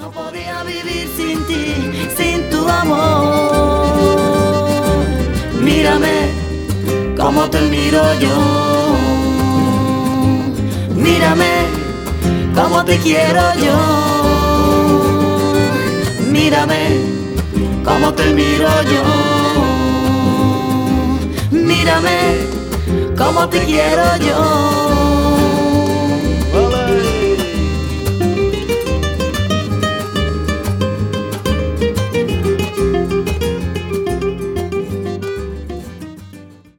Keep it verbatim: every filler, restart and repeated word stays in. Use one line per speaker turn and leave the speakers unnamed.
No podía vivir sin ti, sin tu amor. Mírame como te miro yo. Mírame como te quiero yo. Mírame como te miro yo. Mírame como te quiero yo.